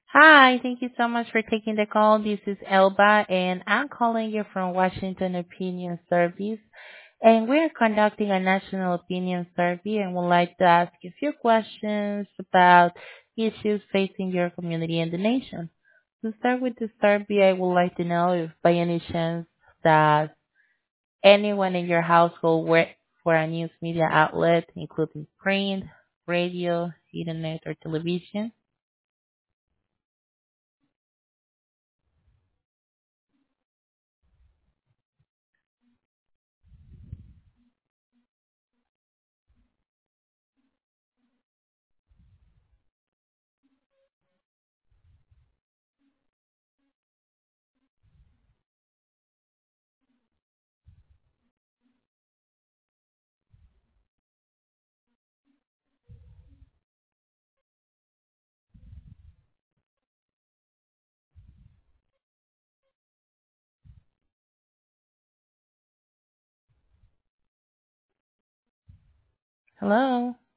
Hi, thank you so much for taking the call. This is Elba, and I'm calling you from Washington Opinion Service. And we're conducting a national opinion survey and would like to ask you a few questions about issues facing your community and the nation. To start with the survey, I would like to know if by any chance that anyone in your household works for a news media outlet, including print, radio, internet, or television. Hello?